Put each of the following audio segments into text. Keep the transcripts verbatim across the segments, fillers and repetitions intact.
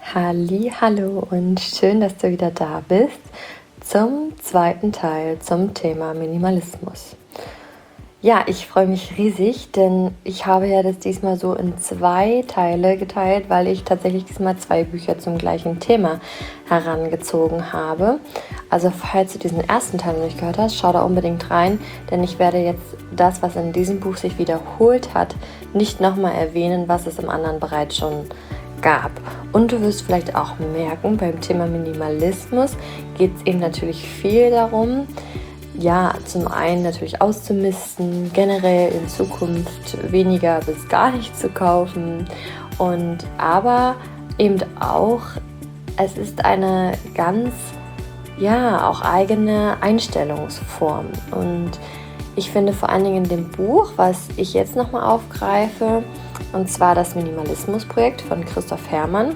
Halli, hallo und schön, dass du wieder da bist zum zweiten Teil zum Thema Minimalismus. Ja, ich freue mich riesig, denn ich habe ja das diesmal so in zwei Teile geteilt, weil ich tatsächlich diesmal zwei Bücher zum gleichen Thema herangezogen habe. Also falls du diesen ersten Teil noch nicht gehört hast, schau da unbedingt rein, denn ich werde jetzt das, was in diesem Buch sich wiederholt hat, nicht nochmal erwähnen, was es im anderen bereits schon gab. Und du wirst vielleicht auch merken, beim Thema Minimalismus geht es eben natürlich viel darum, ja, zum einen natürlich auszumisten, generell in Zukunft weniger bis gar nicht zu kaufen und aber eben auch, es ist eine ganz, ja, auch eigene Einstellungsform und ich finde vor allen Dingen in dem Buch, was ich jetzt nochmal aufgreife, und zwar das Minimalismus-Projekt von Christoph Herrmann,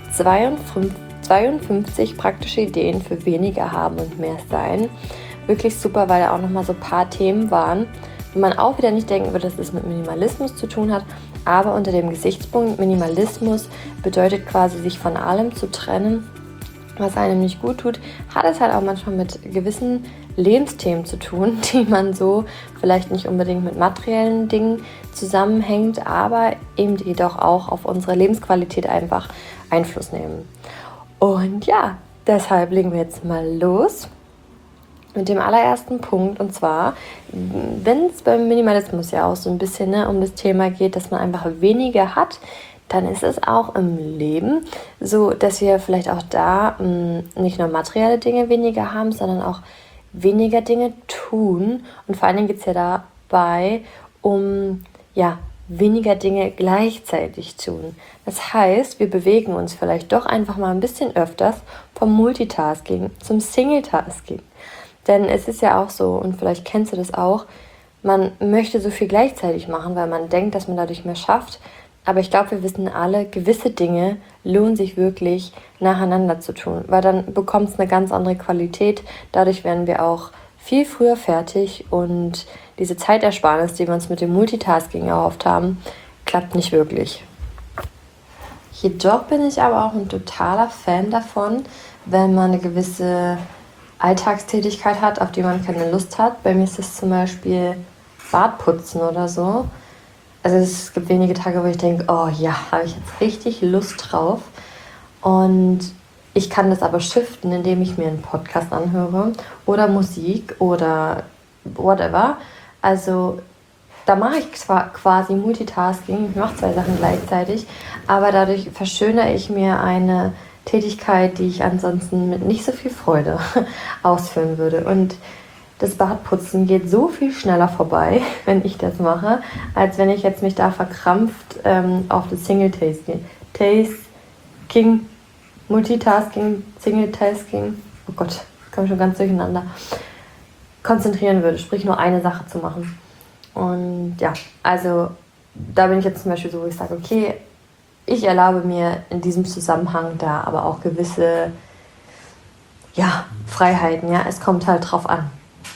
zweiundfünfzig praktische Ideen für weniger haben und mehr sein. Wirklich super, weil da auch nochmal so ein paar Themen waren, wo man auch wieder nicht denken würde, dass es mit Minimalismus zu tun hat, aber unter dem Gesichtspunkt Minimalismus bedeutet quasi, sich von allem zu trennen, was einem nicht gut tut, hat es halt auch manchmal mit gewissen Lebensthemen zu tun, die man so vielleicht nicht unbedingt mit materiellen Dingen zusammenhängt, aber eben jedoch auch auf unsere Lebensqualität einfach Einfluss nehmen. Und ja, deshalb legen wir jetzt mal los mit dem allerersten Punkt, und zwar, wenn es beim Minimalismus ja auch so ein bisschen ne, um das Thema geht, dass man einfach weniger hat, dann ist es auch im Leben so, dass wir vielleicht auch da mh, nicht nur materielle Dinge weniger haben, sondern auch weniger Dinge tun. Und vor allen Dingen geht es ja dabei um ja, weniger Dinge gleichzeitig tun. Das heißt, wir bewegen uns vielleicht doch einfach mal ein bisschen öfters vom Multitasking zum Singletasking. Denn es ist ja auch so, und vielleicht kennst du das auch, man möchte so viel gleichzeitig machen, weil man denkt, dass man dadurch mehr schafft. Aber ich glaube, wir wissen alle, gewisse Dinge lohnen sich wirklich nacheinander zu tun, weil dann bekommt es eine ganz andere Qualität. Dadurch werden wir auch viel früher fertig und diese Zeitersparnis, die wir uns mit dem Multitasking erhofft haben, klappt nicht wirklich. Jedoch bin ich aber auch ein totaler Fan davon, wenn man eine gewisse Alltagstätigkeit hat, auf die man keine Lust hat. Bei mir ist es zum Beispiel Bartputzen oder so. Also es gibt wenige Tage, wo ich denke, oh ja, habe ich jetzt richtig Lust drauf. Und ich kann das aber shiften, indem ich mir einen Podcast anhöre oder Musik oder whatever. Also da mache ich zwar quasi Multitasking, ich mache zwei Sachen gleichzeitig, aber dadurch verschönere ich mir eine Tätigkeit, die ich ansonsten mit nicht so viel Freude ausführen würde. Und das Bartputzen geht so viel schneller vorbei, wenn ich das mache, als wenn ich jetzt mich da verkrampft ähm, auf das Single-Tasking, Tasking, Multitasking, Single-Tasking, oh Gott, das komme schon ganz durcheinander, konzentrieren würde, sprich nur eine Sache zu machen. Und ja, also da bin ich jetzt zum Beispiel so, wo ich sage, okay, ich erlaube mir in diesem Zusammenhang da aber auch gewisse ja, Freiheiten, ja, es kommt halt drauf an.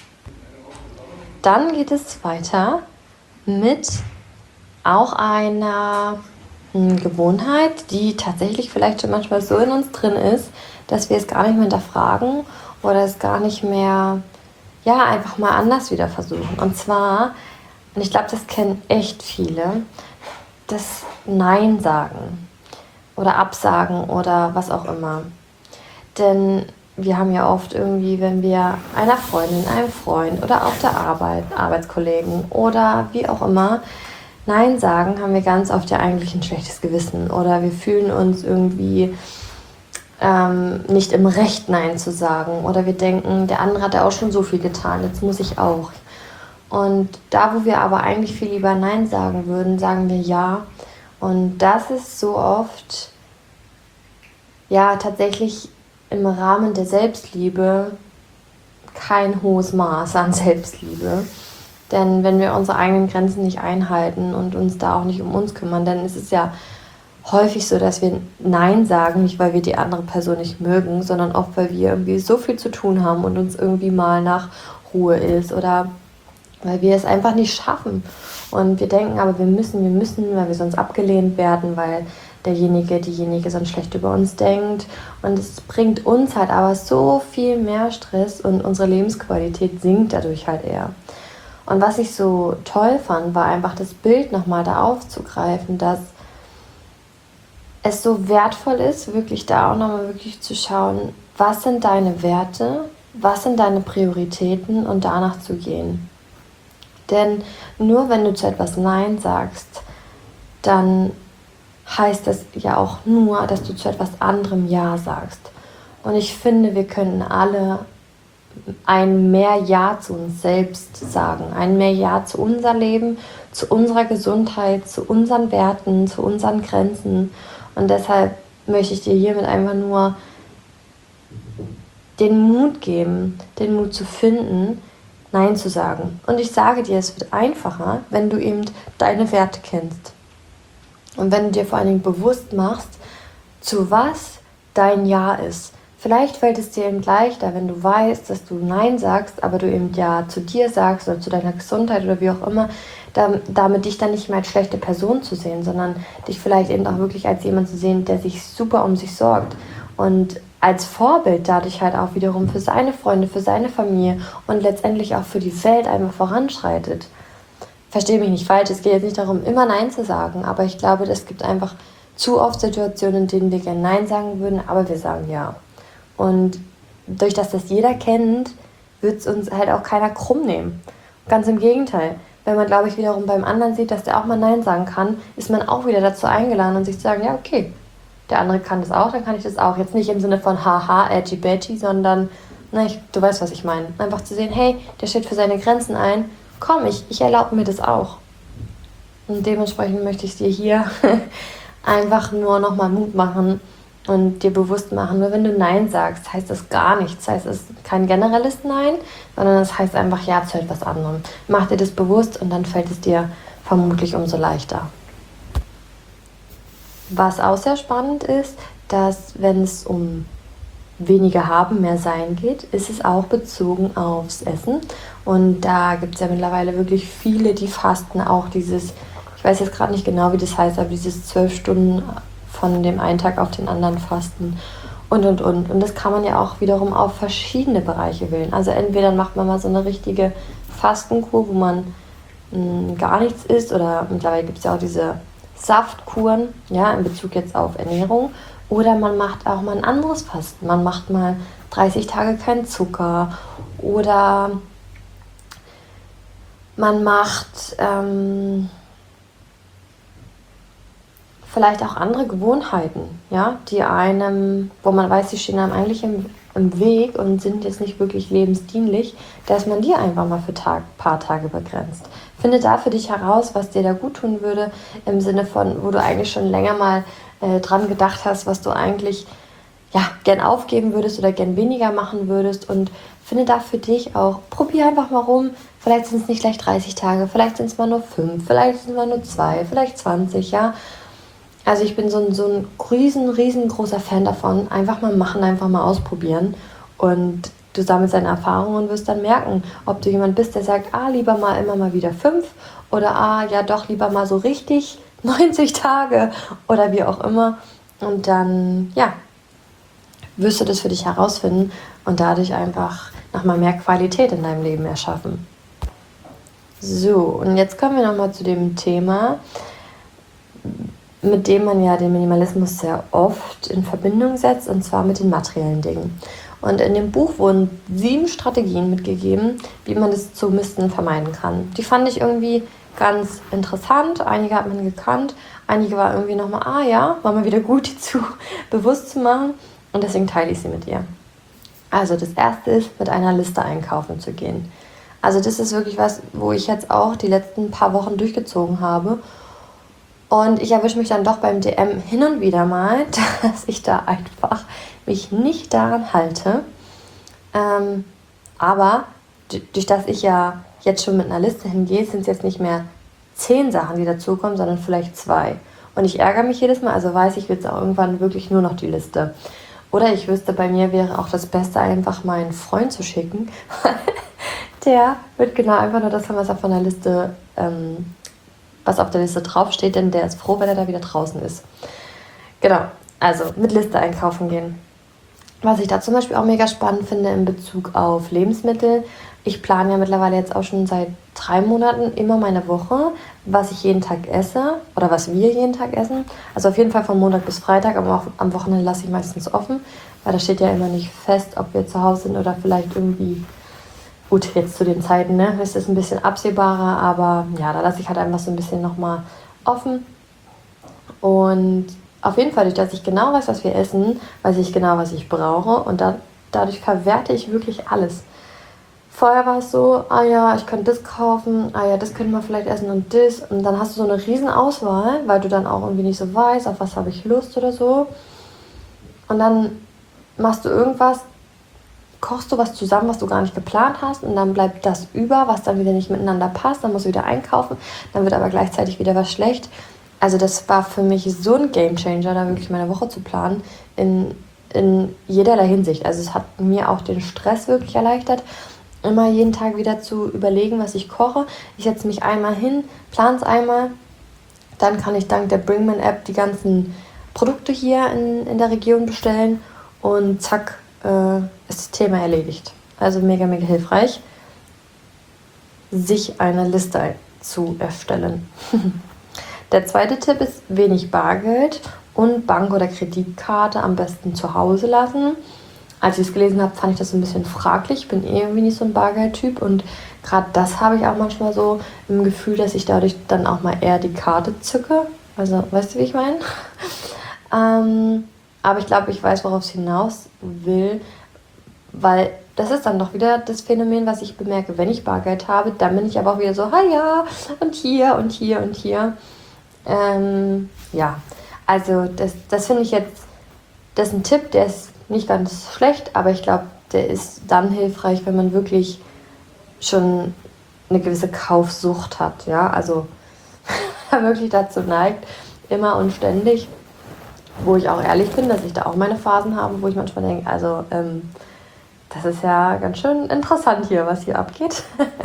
Dann geht es weiter mit auch einer mh, Gewohnheit, die tatsächlich vielleicht schon manchmal so in uns drin ist, dass wir es gar nicht mehr hinterfragen oder es gar nicht mehr, ja, einfach mal anders wieder versuchen. Und zwar, und ich glaube, das kennen echt viele, das Nein sagen oder Absagen oder was auch immer. Denn wir haben ja oft irgendwie, wenn wir einer Freundin, einem Freund oder auf der Arbeit, Arbeitskollegen oder wie auch immer Nein sagen, haben wir ganz oft ja eigentlich ein schlechtes Gewissen oder wir fühlen uns irgendwie ähm, nicht im Recht Nein zu sagen oder wir denken, der andere hat ja auch schon so viel getan, jetzt muss ich auch. Und da, wo wir aber eigentlich viel lieber Nein sagen würden, sagen wir Ja. Und das ist so oft ja tatsächlich im Rahmen der Selbstliebe kein hohes Maß an Selbstliebe. Denn wenn wir unsere eigenen Grenzen nicht einhalten und uns da auch nicht um uns kümmern, dann ist es ja häufig so, dass wir Nein sagen, nicht weil wir die andere Person nicht mögen, sondern oft, weil wir irgendwie so viel zu tun haben und uns irgendwie mal nach Ruhe ist oder weil wir es einfach nicht schaffen. Und wir denken aber, wir müssen, wir müssen, weil wir sonst abgelehnt werden, weil derjenige, diejenige sonst schlecht über uns denkt. Und es bringt uns halt aber so viel mehr Stress und unsere Lebensqualität sinkt dadurch halt eher. Und was ich so toll fand, war einfach das Bild nochmal da aufzugreifen, dass es so wertvoll ist, wirklich da auch nochmal wirklich zu schauen, was sind deine Werte, was sind deine Prioritäten und danach zu gehen. Denn nur wenn du zu etwas Nein sagst, dann heißt das ja auch nur, dass du zu etwas anderem Ja sagst. Und ich finde, wir könnten alle ein mehr Ja zu uns selbst sagen, ein mehr Ja zu unser Leben, zu unserer Gesundheit, zu unseren Werten, zu unseren Grenzen. Und deshalb möchte ich dir hiermit einfach nur den Mut geben, den Mut zu finden, Nein zu sagen. Und ich sage dir, es wird einfacher, wenn du eben deine Werte kennst. Und wenn du dir vor allen Dingen bewusst machst, zu was dein Ja ist. Vielleicht fällt es dir eben leichter, wenn du weißt, dass du Nein sagst, aber du eben Ja zu dir sagst oder zu deiner Gesundheit oder wie auch immer, damit dich dann nicht mehr als schlechte Person zu sehen, sondern dich vielleicht eben auch wirklich als jemand zu sehen, der sich super um sich sorgt und als Vorbild dadurch halt auch wiederum für seine Freunde, für seine Familie und letztendlich auch für die Welt einfach voranschreitet. Verstehe mich nicht falsch, es geht jetzt nicht darum, immer Nein zu sagen, aber ich glaube, es gibt einfach zu oft Situationen, in denen wir gerne Nein sagen würden, aber wir sagen Ja. Und durch das das jeder kennt, wird es uns halt auch keiner krumm nehmen. Ganz im Gegenteil. Wenn man, glaube ich, wiederum beim anderen sieht, dass der auch mal Nein sagen kann, ist man auch wieder dazu eingeladen und sich zu sagen, ja, okay, der andere kann das auch, dann kann ich das auch. Jetzt nicht im Sinne von haha, edgy badgy, sondern, na, ich, du weißt, was ich meine. Einfach zu sehen, hey, der steht für seine Grenzen ein, komm, ich, ich erlaube mir das auch. Und dementsprechend möchte ich dir hier einfach nur nochmal Mut machen und dir bewusst machen, nur wenn du Nein sagst, heißt das gar nichts. Das heißt, es ist kein generelles Nein, sondern es heißt einfach Ja zu etwas anderem. Mach dir das bewusst und dann fällt es dir vermutlich umso leichter. Was auch sehr spannend ist, dass wenn es um weniger haben, mehr sein geht, ist es auch bezogen aufs Essen. Und da gibt es ja mittlerweile wirklich viele, die fasten auch dieses, ich weiß jetzt gerade nicht genau, wie das heißt, aber dieses zwölf Stunden von dem einen Tag auf den anderen fasten und, und, und. Und das kann man ja auch wiederum auf verschiedene Bereiche wählen. Also entweder macht man mal so eine richtige Fastenkur, wo man mh, gar nichts isst, oder mittlerweile gibt es ja auch diese Saftkuren, ja, in Bezug jetzt auf Ernährung. Oder man macht auch mal ein anderes Fasten. Man macht mal dreißig Tage keinen Zucker. Oder man macht ähm, vielleicht auch andere Gewohnheiten, ja, die einem, wo man weiß, die stehen einem eigentlich im, im Weg und sind jetzt nicht wirklich lebensdienlich, dass man die einfach mal für ein paar Tage begrenzt. Finde da für dich heraus, was dir da gut tun würde, im Sinne von, wo du eigentlich schon länger mal äh, dran gedacht hast, was du eigentlich ja, gern aufgeben würdest oder gern weniger machen würdest, und finde da für dich auch, probier einfach mal rum, vielleicht sind es nicht gleich dreißig Tage, vielleicht sind es mal nur fünf, vielleicht sind es mal nur zwei, vielleicht zwanzig, ja. Also ich bin so ein, so ein riesen, riesengroßer Fan davon, einfach mal machen, einfach mal ausprobieren, und du sammelst deine Erfahrungen und wirst dann merken, ob du jemand bist, der sagt, ah, lieber mal immer mal wieder fünf, oder ah, ja doch, lieber mal so richtig neunzig Tage oder wie auch immer, und dann, ja, wirst du das für dich herausfinden und dadurch einfach nochmal mehr Qualität in deinem Leben erschaffen. So, und jetzt kommen wir nochmal zu dem Thema, mit dem man ja den Minimalismus sehr oft in Verbindung setzt, und zwar mit den materiellen Dingen. Und in dem Buch wurden sieben Strategien mitgegeben, wie man das Zumisten vermeiden kann. Die fand ich irgendwie ganz interessant. Einige hat man gekannt, einige war irgendwie nochmal, ah ja, war mal wieder gut, die zu bewusst zu machen, und deswegen teile ich sie mit dir. Also das erste ist, mit einer Liste einkaufen zu gehen. Also das ist wirklich was, wo ich jetzt auch die letzten paar Wochen durchgezogen habe. Und ich erwische mich dann doch beim D M hin und wieder mal, dass ich da einfach mich nicht daran halte. Ähm, aber durch das ich ja jetzt schon mit einer Liste hingehe, sind es jetzt nicht mehr zehn Sachen, die dazukommen, sondern vielleicht zwei. Und ich ärgere mich jedes Mal, also weiß ich jetzt auch irgendwann wirklich nur noch die Liste. Oder ich wüsste, bei mir wäre auch das Beste, einfach meinen Freund zu schicken. Der wird genau einfach nur das haben, was auf der Liste, ähm, was auf der Liste draufsteht, denn der ist froh, wenn er da wieder draußen ist. Genau, also mit Liste einkaufen gehen. Was ich da zum Beispiel auch mega spannend finde in Bezug auf Lebensmittel. Ich plane ja mittlerweile jetzt auch schon seit drei Monaten immer meine Woche, was ich jeden Tag esse oder was wir jeden Tag essen. Also auf jeden Fall von Montag bis Freitag, aber auch am Wochenende lasse ich meistens offen, weil da steht ja immer nicht fest, ob wir zu Hause sind oder vielleicht irgendwie, gut, jetzt zu den Zeiten, ne, ist es ein bisschen absehbarer, aber ja, da lasse ich halt einfach so ein bisschen nochmal offen. Und auf jeden Fall, durch dass ich genau weiß, was wir essen, weiß ich genau, was ich brauche und da, dadurch verwerte ich wirklich alles. Vorher war es so, ah ja, ich könnte das kaufen, ah ja, das könnte man vielleicht essen und das. Und dann hast du so eine riesen Auswahl, weil du dann auch irgendwie nicht so weißt, auf was habe ich Lust oder so. Und dann machst du irgendwas, kochst du was zusammen, was du gar nicht geplant hast und dann bleibt das über, was dann wieder nicht miteinander passt, dann musst du wieder einkaufen, dann wird aber gleichzeitig wieder was schlecht. Also das war für mich so ein Gamechanger, da wirklich meine Woche zu planen, in, in jederlei Hinsicht. Also es hat mir auch den Stress wirklich erleichtert, immer jeden Tag wieder zu überlegen, was ich koche. Ich setze mich einmal hin, plane es einmal, dann kann ich dank der Bringman-App die ganzen Produkte hier in, in der Region bestellen und zack, äh, ist das Thema erledigt. Also mega, mega hilfreich, sich eine Liste zu erstellen. Der zweite Tipp ist wenig Bargeld und Bank- oder Kreditkarte am besten zu Hause lassen. Als ich es gelesen habe, fand ich das ein bisschen fraglich. Ich bin eh irgendwie nicht so ein Bargeldtyp und gerade das habe ich auch manchmal so im Gefühl, dass ich dadurch dann auch mal eher die Karte zücke. Also, weißt du, wie ich meine? ähm, aber ich glaube, ich weiß, worauf es hinaus will, weil das ist dann doch wieder das Phänomen, was ich bemerke, wenn ich Bargeld habe, dann bin ich aber auch wieder so, ah ja, und hier und hier und hier. Ähm, ja, also das, das finde ich jetzt, das ist ein Tipp, der ist nicht ganz schlecht, aber ich glaube, der ist dann hilfreich, wenn man wirklich schon eine gewisse Kaufsucht hat, ja, also wirklich dazu neigt, immer und ständig, wo ich auch ehrlich bin, dass ich da auch meine Phasen habe, wo ich manchmal denke, also ähm, das ist ja ganz schön interessant hier, was hier abgeht,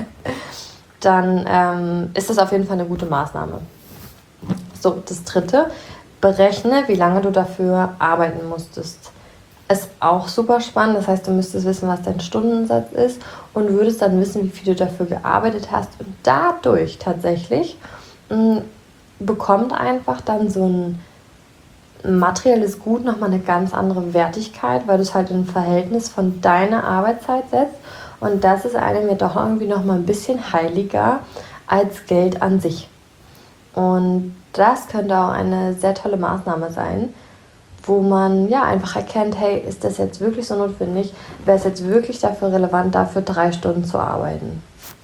dann ähm, ist das auf jeden Fall eine gute Maßnahme. So, das dritte, berechne, wie lange du dafür arbeiten musstest. Ist auch super spannend, das heißt, du müsstest wissen, was dein Stundensatz ist und würdest dann wissen, wie viel du dafür gearbeitet hast. Und dadurch tatsächlich mh, bekommt einfach dann so ein materielles Gut nochmal eine ganz andere Wertigkeit, weil du es halt in ein Verhältnis von deiner Arbeitszeit setzt. Und das ist einem mir doch irgendwie nochmal ein bisschen heiliger als Geld an sich. Und das könnte auch eine sehr tolle Maßnahme sein, wo man ja einfach erkennt, hey, ist das jetzt wirklich so notwendig? Wäre es jetzt wirklich dafür relevant, dafür drei Stunden zu arbeiten?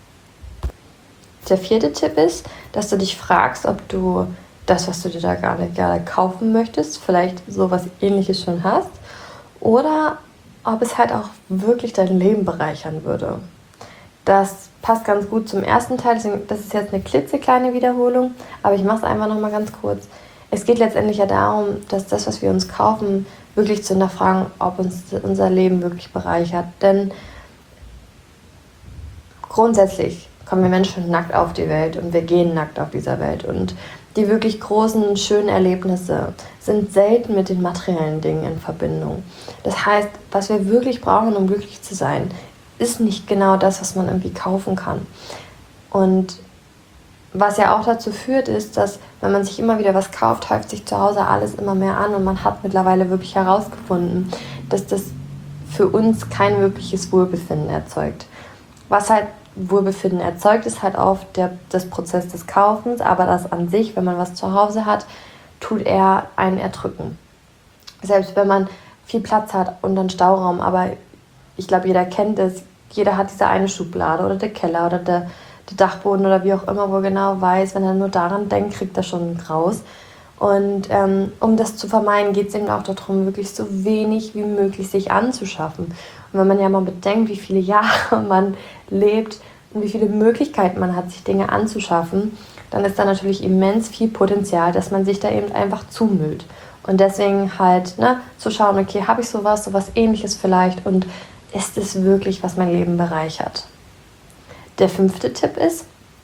Der vierte Tipp ist, dass du dich fragst, ob du das, was du dir da gerade gerne kaufen möchtest, vielleicht sowas Ähnliches schon hast oder ob es halt auch wirklich dein Leben bereichern würde. Das passt ganz gut zum ersten Teil, deswegen, das ist jetzt eine klitzekleine Wiederholung, aber ich mache es einfach nochmal ganz kurz. Es geht letztendlich ja darum, dass das, was wir uns kaufen, wirklich zu hinterfragen, ob uns unser Leben wirklich bereichert. Denn grundsätzlich kommen wir Menschen nackt auf die Welt und wir gehen nackt auf dieser Welt. Und die wirklich großen, schönen Erlebnisse sind selten mit den materiellen Dingen in Verbindung. Das heißt, was wir wirklich brauchen, um glücklich zu sein, ist nicht genau das, was man irgendwie kaufen kann. Und was ja auch dazu führt, ist, dass wenn man sich immer wieder was kauft, häuft sich zu Hause alles immer mehr an und man hat mittlerweile wirklich herausgefunden, dass das für uns kein wirkliches Wohlbefinden erzeugt. Was halt Wohlbefinden erzeugt, ist halt auch der, das Prozess des Kaufens, aber das an sich, wenn man was zu Hause hat, tut er einen erdrücken. Selbst wenn man viel Platz hat und einen Stauraum, aber ich glaube, jeder kennt es, jeder hat diese eine Schublade oder der Keller oder der, der Dachboden oder wie auch immer, wo er genau weiß, wenn er nur daran denkt, kriegt er schon einen Graus. Und ähm, um das zu vermeiden, geht es eben auch darum, wirklich so wenig wie möglich sich anzuschaffen. Und wenn man ja mal bedenkt, wie viele Jahre man lebt und wie viele Möglichkeiten man hat, sich Dinge anzuschaffen, dann ist da natürlich immens viel Potenzial, dass man sich da eben einfach zumüllt. Und deswegen halt ne, zu schauen, okay, habe ich sowas, sowas Ähnliches vielleicht und ist es wirklich, was mein Leben bereichert? Der fünfte Tipp ist,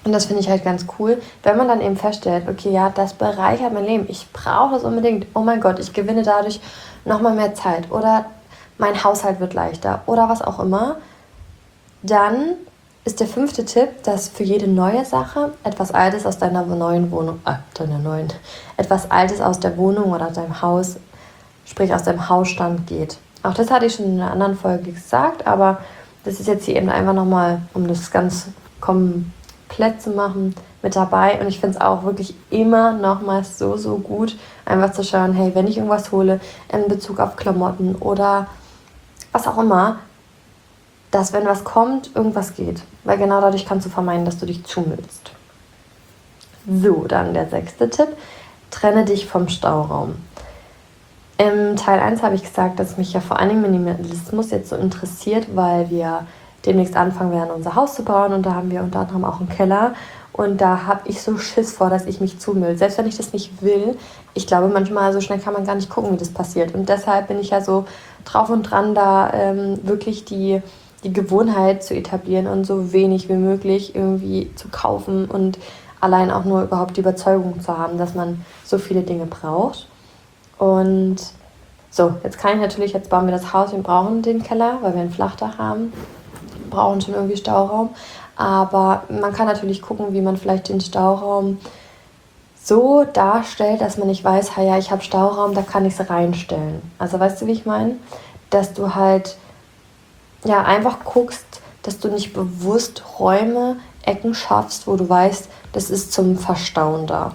Und das finde ich halt ganz cool, wenn man dann eben feststellt, okay, ja, das bereichert mein Leben. Ich brauche es unbedingt. Oh mein Gott, ich gewinne dadurch nochmal mehr Zeit. Oder mein Haushalt wird leichter. Oder was auch immer. Dann ist der fünfte Tipp, dass für jede neue Sache etwas Altes aus deiner neuen Wohnung, äh, deiner neuen, etwas Altes aus der Wohnung oder deinem Haus, sprich aus deinem Hausstand geht. Auch das hatte ich schon in einer anderen Folge gesagt, aber das ist jetzt hier eben einfach nochmal, um das ganz komplett zu machen, mit dabei. Und ich finde es auch wirklich immer nochmal so, so gut, einfach zu schauen, hey, wenn ich irgendwas hole in Bezug auf Klamotten oder was auch immer, dass wenn was kommt, irgendwas geht. Weil genau dadurch kannst du vermeiden, dass du dich zumüllst. So, dann der sechste Tipp. Trenne dich vom Stauraum. Im Teil eins habe ich gesagt, dass mich ja vor allen Dingen Minimalismus jetzt so interessiert, weil wir demnächst anfangen werden, unser Haus zu bauen. Und da haben wir unter anderem auch einen Keller. Und da habe ich so Schiss vor, dass ich mich zumüll. Selbst wenn ich das nicht will. Ich glaube, manchmal so schnell kann man gar nicht gucken, wie das passiert. Und deshalb bin ich ja so drauf und dran, da ähm, wirklich die... die Gewohnheit zu etablieren und so wenig wie möglich irgendwie zu kaufen und allein auch nur überhaupt die Überzeugung zu haben, dass man so viele Dinge braucht. Und so, jetzt kann ich natürlich, jetzt bauen wir das Haus, wir brauchen den Keller, weil wir ein Flachdach haben, wir brauchen schon irgendwie Stauraum, aber man kann natürlich gucken, wie man vielleicht den Stauraum so darstellt, dass man nicht weiß, ja, ich habe Stauraum, da kann ich es reinstellen. Also weißt du, wie ich meine? Dass du halt ja, einfach guckst, dass du nicht bewusst Räume, Ecken schaffst, wo du weißt, das ist zum Verstauen da.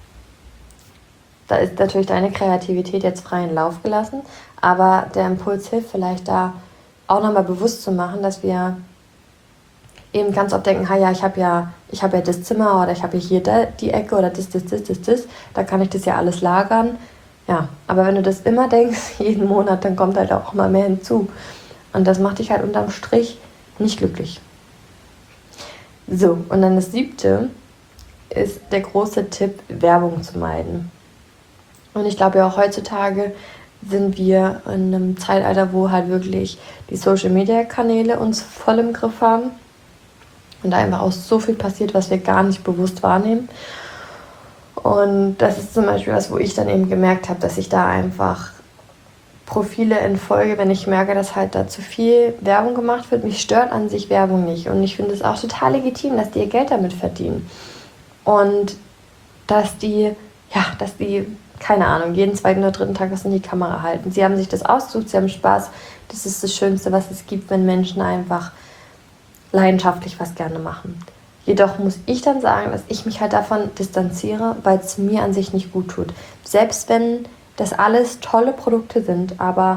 Da ist natürlich deine Kreativität jetzt freien Lauf gelassen, aber der Impuls hilft vielleicht da auch nochmal bewusst zu machen, dass wir eben ganz oft denken, ha ja, ich habe ja, ich habe ja das Zimmer oder ich habe ja hier da, die Ecke oder das, das, das, das, das, da kann ich das ja alles lagern. Ja, aber wenn du das immer denkst, jeden Monat, dann kommt halt auch mal mehr hinzu. Und das macht dich halt unterm Strich nicht glücklich. So, und dann das siebte ist der große Tipp, Werbung zu meiden. Und ich glaube ja auch heutzutage sind wir in einem Zeitalter, wo halt wirklich die Social-Media-Kanäle uns voll im Griff haben. Und da einfach auch so viel passiert, was wir gar nicht bewusst wahrnehmen. Und das ist zum Beispiel was, wo ich dann eben gemerkt habe, dass ich da einfach Profile entfolge, wenn ich merke, dass halt da zu viel Werbung gemacht wird. Mich stört an sich Werbung nicht. Und ich finde es auch total legitim, dass die ihr Geld damit verdienen. Und dass die, ja, dass die, keine Ahnung, jeden zweiten oder dritten Tag was in die Kamera halten. Sie haben sich das ausgesucht, sie haben Spaß. Das ist das Schönste, was es gibt, wenn Menschen einfach leidenschaftlich was gerne machen. Jedoch muss ich dann sagen, dass ich mich halt davon distanziere, weil es mir an sich nicht gut tut. Selbst wenn das alles tolle Produkte sind, aber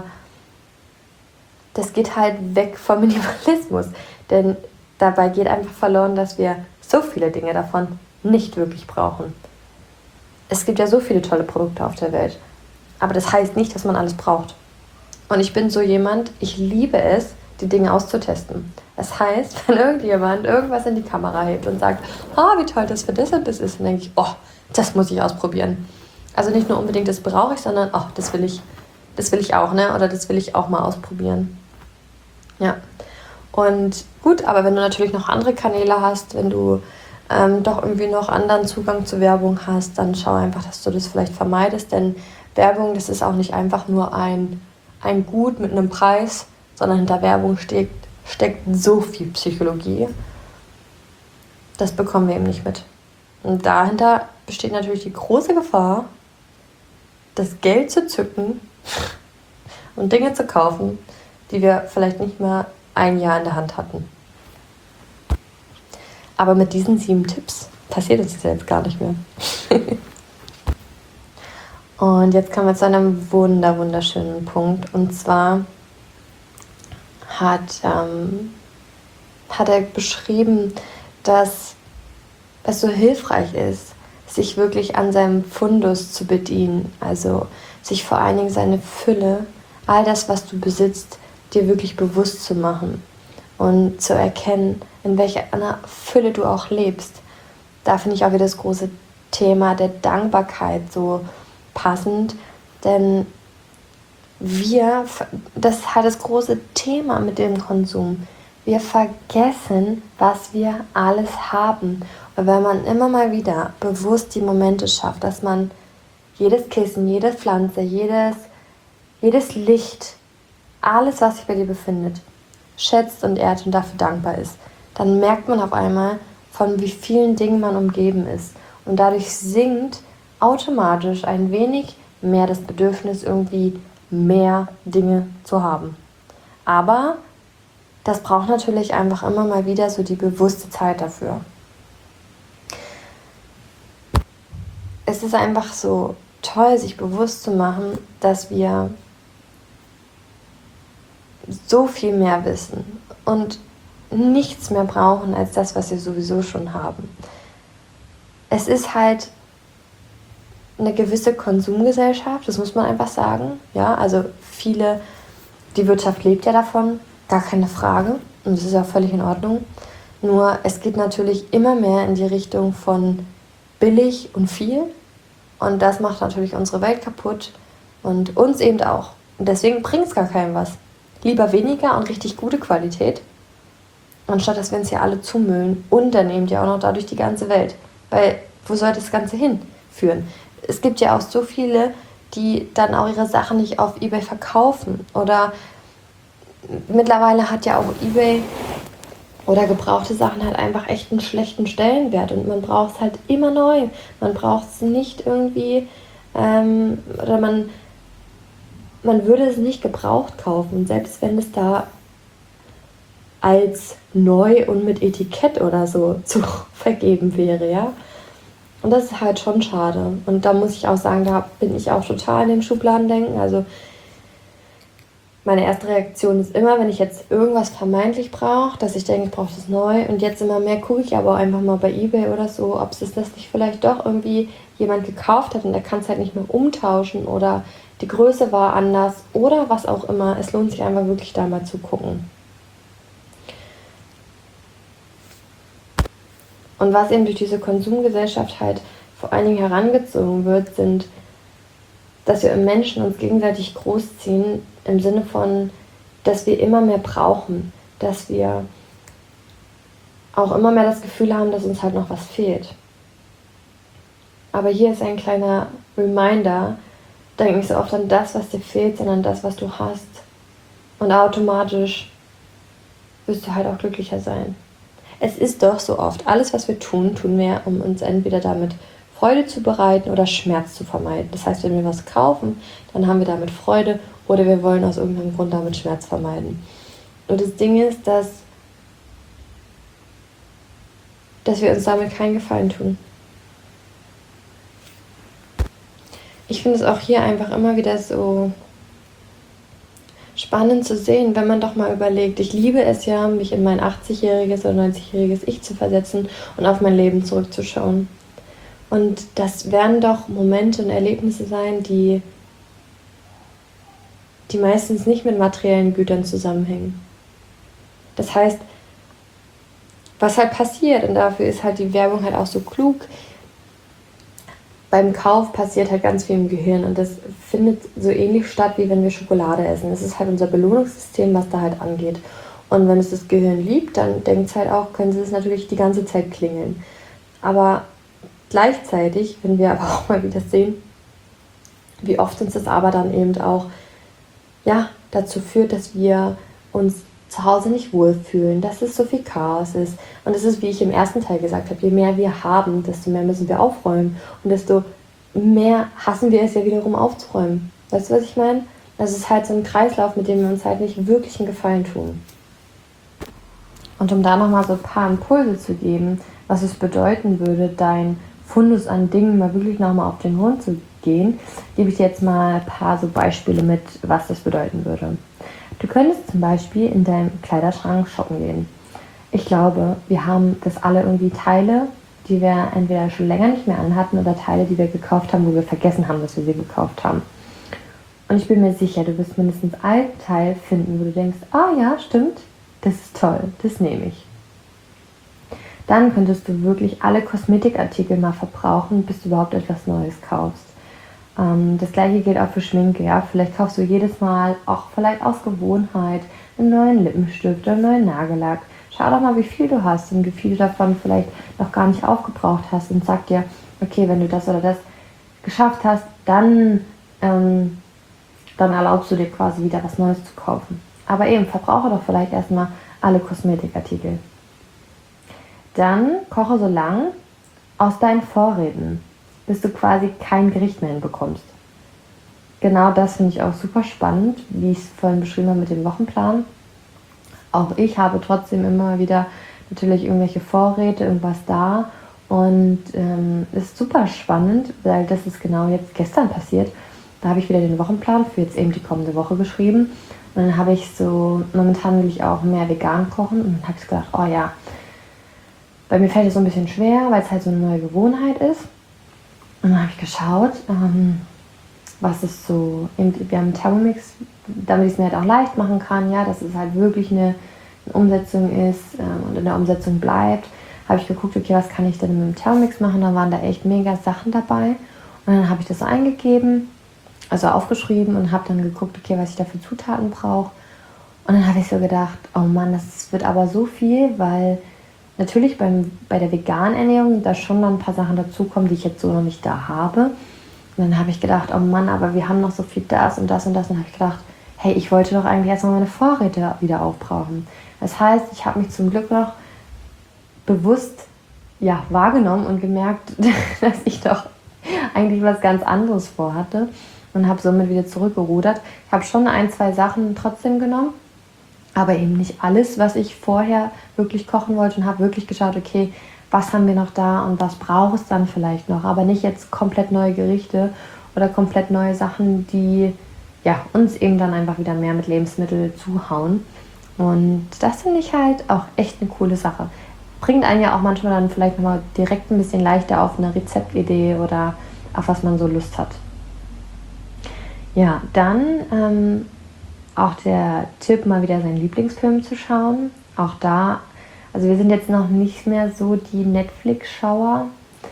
das geht halt weg vom Minimalismus. Denn dabei geht einfach verloren, dass wir so viele Dinge davon nicht wirklich brauchen. Es gibt ja so viele tolle Produkte auf der Welt, aber das heißt nicht, dass man alles braucht. Und ich bin so jemand, ich liebe es, die Dinge auszutesten. Das heißt, wenn irgendjemand irgendwas in die Kamera hebt und sagt, oh, wie toll das für das und das ist, dann denke ich, oh, das muss ich ausprobieren. Also nicht nur unbedingt, das brauche ich, sondern oh, das will ich, das will ich auch, ne? Oder das will ich auch mal ausprobieren. Ja. Und gut, aber wenn du natürlich noch andere Kanäle hast, wenn du ähm, doch irgendwie noch anderen Zugang zu Werbung hast, dann schau einfach, dass du das vielleicht vermeidest, denn Werbung, das ist auch nicht einfach nur ein, ein Gut mit einem Preis, sondern hinter Werbung steckt, steckt so viel Psychologie. Das bekommen wir eben nicht mit. Und dahinter besteht natürlich die große Gefahr, das Geld zu zücken und Dinge zu kaufen, die wir vielleicht nicht mehr ein Jahr in der Hand hatten. Aber mit diesen sieben Tipps passiert uns das ja jetzt gar nicht mehr. Und jetzt kommen wir zu einem wunder, wunderschönen Punkt. Und zwar hat, ähm, hat er beschrieben, dass es so hilfreich ist, sich wirklich an seinem Fundus zu bedienen. Also sich vor allen Dingen seine Fülle, all das, was du besitzt, dir wirklich bewusst zu machen und zu erkennen, in welcher einer Fülle du auch lebst. Da finde ich auch wieder das große Thema der Dankbarkeit so passend, denn wir, das ist halt das große Thema mit dem Konsum. Wir vergessen, was wir alles haben wenn man immer mal wieder bewusst die Momente schafft, dass man jedes Kissen, jede Pflanze, jedes, jedes Licht, alles, was sich bei dir befindet, schätzt und ehrt und dafür dankbar ist, dann merkt man auf einmal, von wie vielen Dingen man umgeben ist. Und dadurch sinkt automatisch ein wenig mehr das Bedürfnis, irgendwie mehr Dinge zu haben. Aber das braucht natürlich einfach immer mal wieder so die bewusste Zeit dafür. Es ist einfach so toll, sich bewusst zu machen, dass wir so viel mehr wissen und nichts mehr brauchen als das, was wir sowieso schon haben. Es ist halt eine gewisse Konsumgesellschaft, das muss man einfach sagen. Ja, also viele, die Wirtschaft lebt ja davon, gar keine Frage. Und das ist ja völlig in Ordnung. Nur es geht natürlich immer mehr in die Richtung von billig und viel. Und das macht natürlich unsere Welt kaputt und uns eben auch. Und deswegen bringt es gar keinem was. Lieber weniger und richtig gute Qualität, anstatt dass wir uns hier alle zumüllen und dann eben ja auch noch dadurch die ganze Welt. Weil wo soll das Ganze hinführen? Es gibt ja auch so viele, die dann auch ihre Sachen nicht auf eBay verkaufen. Oder mittlerweile hat ja auch eBay oder gebrauchte Sachen halt einfach echt einen schlechten Stellenwert. Und man braucht es halt immer neu. Man braucht es nicht irgendwie, ähm, oder man, man würde es nicht gebraucht kaufen, selbst wenn es da als neu und mit Etikett oder so zu vergeben wäre, ja. Und das ist halt schon schade. Und da muss ich auch sagen, da bin ich auch total in dem Schubladendenken. Also meine erste Reaktion ist immer, wenn ich jetzt irgendwas vermeintlich brauche, dass ich denke, ich brauche das neu. Und jetzt immer mehr gucke ich aber auch einfach mal bei eBay oder so, ob es das nicht vielleicht doch irgendwie jemand gekauft hat und der kann es halt nicht mehr umtauschen oder die Größe war anders oder was auch immer. Es lohnt sich einfach wirklich da mal zu gucken. Und was eben durch diese Konsumgesellschaft halt vor allen Dingen herangezogen wird, sind, dass wir im Menschen uns gegenseitig großziehen, im Sinne von, dass wir immer mehr brauchen, dass wir auch immer mehr das Gefühl haben, dass uns halt noch was fehlt. Aber hier ist ein kleiner Reminder, denk nicht so oft an das, was dir fehlt, sondern das, was du hast. Und automatisch wirst du halt auch glücklicher sein. Es ist doch so oft, alles, was wir tun, tun wir, um uns entweder damit Freude zu bereiten oder Schmerz zu vermeiden. Das heißt, wenn wir was kaufen, dann haben wir damit Freude oder wir wollen aus irgendeinem Grund damit Schmerz vermeiden. Und das Ding ist, dass, dass wir uns damit keinen Gefallen tun. Ich finde es auch hier einfach immer wieder so spannend zu sehen, wenn man doch mal überlegt, ich liebe es ja, mich in mein achtzigjähriges oder neunzigjähriges Ich zu versetzen und auf mein Leben zurückzuschauen. Und das werden doch Momente und Erlebnisse sein, die, die meistens nicht mit materiellen Gütern zusammenhängen. Das heißt, was halt passiert, und dafür ist halt die Werbung halt auch so klug, beim Kauf passiert halt ganz viel im Gehirn und das findet so ähnlich statt, wie wenn wir Schokolade essen. Das ist halt unser Belohnungssystem, was da halt angeht. Und wenn es das Gehirn liebt, dann denkt es halt auch, können sie es natürlich die ganze Zeit klingeln. Aber gleichzeitig, wenn wir aber auch mal wieder sehen, wie oft uns das aber dann eben auch ja, dazu führt, dass wir uns zu Hause nicht wohlfühlen, dass es so viel Chaos ist. Und es ist, wie ich im ersten Teil gesagt habe, je mehr wir haben, desto mehr müssen wir aufräumen. Und desto mehr hassen wir es ja wiederum aufzuräumen. Weißt du, was ich meine? Das ist halt so ein Kreislauf, mit dem wir uns halt nicht wirklich einen Gefallen tun. Und um da nochmal so ein paar Impulse zu geben, was es bedeuten würde, dein Fundus an Dingen mal wirklich nochmal auf den Grund zu gehen, gebe ich dir jetzt mal ein paar so Beispiele mit, was das bedeuten würde. Du könntest zum Beispiel in deinem Kleiderschrank shoppen gehen. Ich glaube, wir haben das alle irgendwie Teile, die wir entweder schon länger nicht mehr anhatten oder Teile, die wir gekauft haben, wo wir vergessen haben, dass wir sie gekauft haben. Und ich bin mir sicher, du wirst mindestens einen Teil finden, wo du denkst, ah ja, stimmt, das ist toll, das nehme ich. Dann könntest du wirklich alle Kosmetikartikel mal verbrauchen, bis du überhaupt etwas Neues kaufst. Ähm, das gleiche gilt auch für Schminke. Ja? Vielleicht kaufst du jedes Mal, auch vielleicht aus Gewohnheit, einen neuen Lippenstift oder einen neuen Nagellack. schau doch mal, wie viel du hast und wie viel du davon vielleicht noch gar nicht aufgebraucht hast und sag dir, okay, wenn du das oder das geschafft hast, dann, ähm, dann erlaubst du dir quasi wieder was Neues zu kaufen. Aber eben, verbrauche doch vielleicht erstmal alle Kosmetikartikel. Dann koche so lang aus deinen Vorräten, bis du quasi kein Gericht mehr hinbekommst. Genau das finde ich auch super spannend, wie ich es vorhin beschrieben habe mit dem Wochenplan. Auch ich habe trotzdem immer wieder natürlich irgendwelche Vorräte, irgendwas da. Und ähm, ist super spannend, weil das ist genau jetzt gestern passiert. Da habe ich wieder den Wochenplan für jetzt eben die kommende Woche geschrieben. Und dann habe ich so, momentan will ich auch mehr vegan kochen. Und dann habe ich gedacht, oh ja, bei mir fällt es so ein bisschen schwer, weil es halt so eine neue Gewohnheit ist. Und dann habe ich geschaut, ähm, was ist so, wir haben Thermomix, damit ich es mir halt auch leicht machen kann, ja, dass es halt wirklich eine, eine Umsetzung ist ähm, und in der Umsetzung bleibt, habe ich geguckt, okay, was kann ich denn mit dem Thermomix machen, da waren da echt mega Sachen dabei und dann habe ich das so eingegeben, also aufgeschrieben und habe dann geguckt, okay, was ich da für Zutaten brauche und dann habe ich so gedacht, oh Mann, das wird aber so viel, weil natürlich beim, bei der veganen Ernährung da schon dann ein paar Sachen dazukommen, die ich jetzt so noch nicht da habe. Und dann habe ich gedacht, oh Mann, aber wir haben noch so viel das und das und das. Und dann habe ich gedacht, hey, ich wollte doch eigentlich erstmal meine Vorräte wieder aufbrauchen. Das heißt, ich habe mich zum Glück noch bewusst ja, wahrgenommen und gemerkt, dass ich doch eigentlich was ganz anderes vorhatte. Und habe somit wieder zurückgerudert. Ich habe schon ein, zwei Sachen trotzdem genommen, aber eben nicht alles, was ich vorher wirklich kochen wollte. Und habe wirklich geschaut, okay, was haben wir noch da und was braucht es dann vielleicht noch, aber nicht jetzt komplett neue Gerichte oder komplett neue Sachen, die ja, uns eben dann einfach wieder mehr mit Lebensmitteln zuhauen. Und das finde ich halt auch echt eine coole Sache. Bringt einen ja auch manchmal dann vielleicht nochmal direkt ein bisschen leichter auf eine Rezeptidee oder auf was man so Lust hat. Ja, dann ähm, auch der Tipp, mal wieder seinen Lieblingsfilm zu schauen. Auch da, also wir sind jetzt noch nicht mehr so die Netflix-Schauer,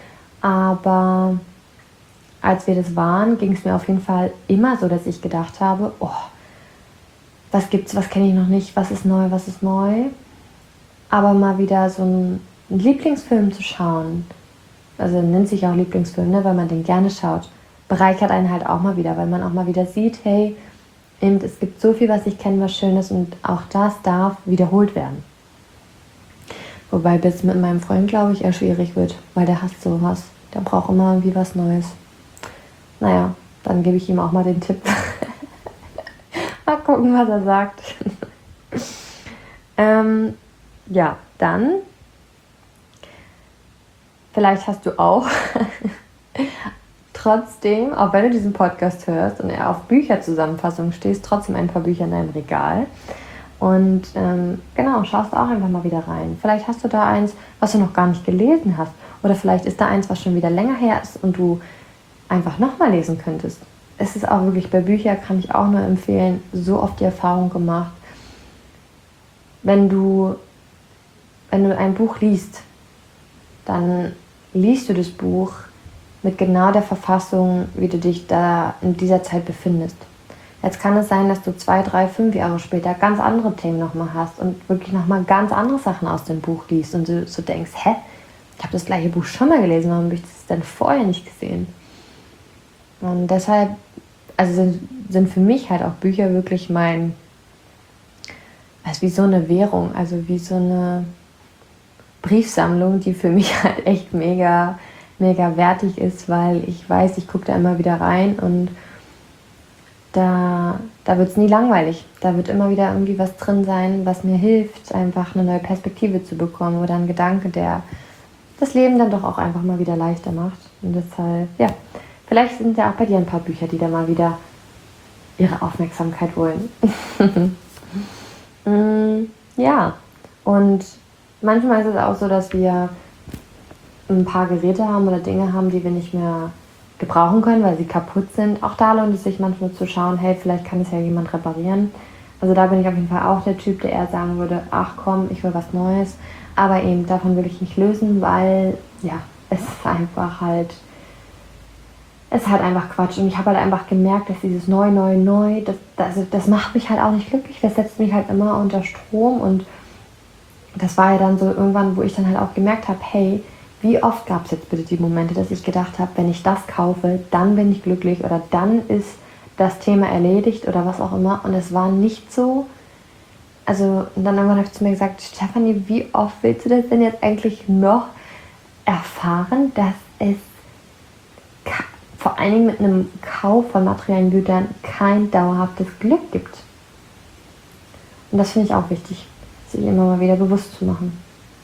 aber als wir das waren, ging es mir auf jeden Fall immer so, dass ich gedacht habe, oh, was gibt's, was kenne ich noch nicht, was ist neu, was ist neu. Aber mal wieder so einen, einen Lieblingsfilm zu schauen, also nennt sich auch Lieblingsfilm, ne, weil man den gerne schaut, bereichert einen halt auch mal wieder, weil man auch mal wieder sieht, hey, eben, es gibt so viel, was ich kenne, was schön ist und auch das darf wiederholt werden. Wobei bis mit meinem Freund, glaube ich, eher schwierig wird, weil der hasst sowas. Der braucht immer irgendwie was Neues. Naja, dann gebe ich ihm auch mal den Tipp. Mal gucken, was er sagt. ähm, ja, dann vielleicht hast du auch trotzdem, auch wenn du diesen Podcast hörst und er auf Bücherzusammenfassungen stehst, trotzdem ein paar Bücher in deinem Regal. Und ähm, genau, schaust auch einfach mal wieder rein. Vielleicht hast du da eins, was du noch gar nicht gelesen hast. Oder vielleicht ist da eins, was schon wieder länger her ist und du einfach nochmal lesen könntest. Es ist auch wirklich, bei Büchern kann ich auch nur empfehlen, so oft die Erfahrung gemacht, wenn du, wenn du ein Buch liest, dann liest du das Buch mit genau der Verfassung, wie du dich da in dieser Zeit befindest. Jetzt kann es sein, dass du zwei, drei, fünf Jahre später ganz andere Themen nochmal hast und wirklich nochmal ganz andere Sachen aus dem Buch liest und du so denkst, hä, ich habe das gleiche Buch schon mal gelesen, warum habe ich das denn vorher nicht gesehen? Und deshalb, also sind, sind für mich halt auch Bücher wirklich mein, also wie so eine Währung, also wie so eine Briefsammlung, die für mich halt echt mega, mega wertig ist, weil ich weiß, ich gucke da immer wieder rein und da, da wird es nie langweilig. Da wird immer wieder irgendwie was drin sein, was mir hilft, einfach eine neue Perspektive zu bekommen oder ein Gedanke, der das Leben dann doch auch einfach mal wieder leichter macht. Und deshalb, ja, vielleicht sind ja auch bei dir ein paar Bücher, die da mal wieder ihre Aufmerksamkeit wollen. mm, ja, und manchmal ist es auch so, dass wir ein paar Geräte haben oder Dinge haben, die wir nicht mehr gebrauchen können, weil sie kaputt sind. Auch da lohnt es sich manchmal zu schauen, hey, vielleicht kann es ja jemand reparieren. Also da bin ich auf jeden Fall auch der Typ, der eher sagen würde, ach komm, ich will was Neues. Aber eben davon will ich mich lösen, weil ja, es ist einfach halt, es ist halt einfach Quatsch. Und ich habe halt einfach gemerkt, dass dieses Neu, Neu, Neu, das, das, das macht mich halt auch nicht glücklich. Das setzt mich halt immer unter Strom und das war ja dann so irgendwann, wo ich dann halt auch gemerkt habe, hey, wie oft gab es jetzt bitte die Momente, dass ich gedacht habe, wenn ich das kaufe, dann bin ich glücklich oder dann ist das Thema erledigt oder was auch immer. Und es war nicht so. Also und dann irgendwann habe ich zu mir gesagt, Stefanie, wie oft willst du das denn jetzt eigentlich noch erfahren, dass es vor allen Dingen mit einem Kauf von materiellen Gütern kein dauerhaftes Glück gibt. Und das finde ich auch wichtig, sich immer mal wieder bewusst zu machen.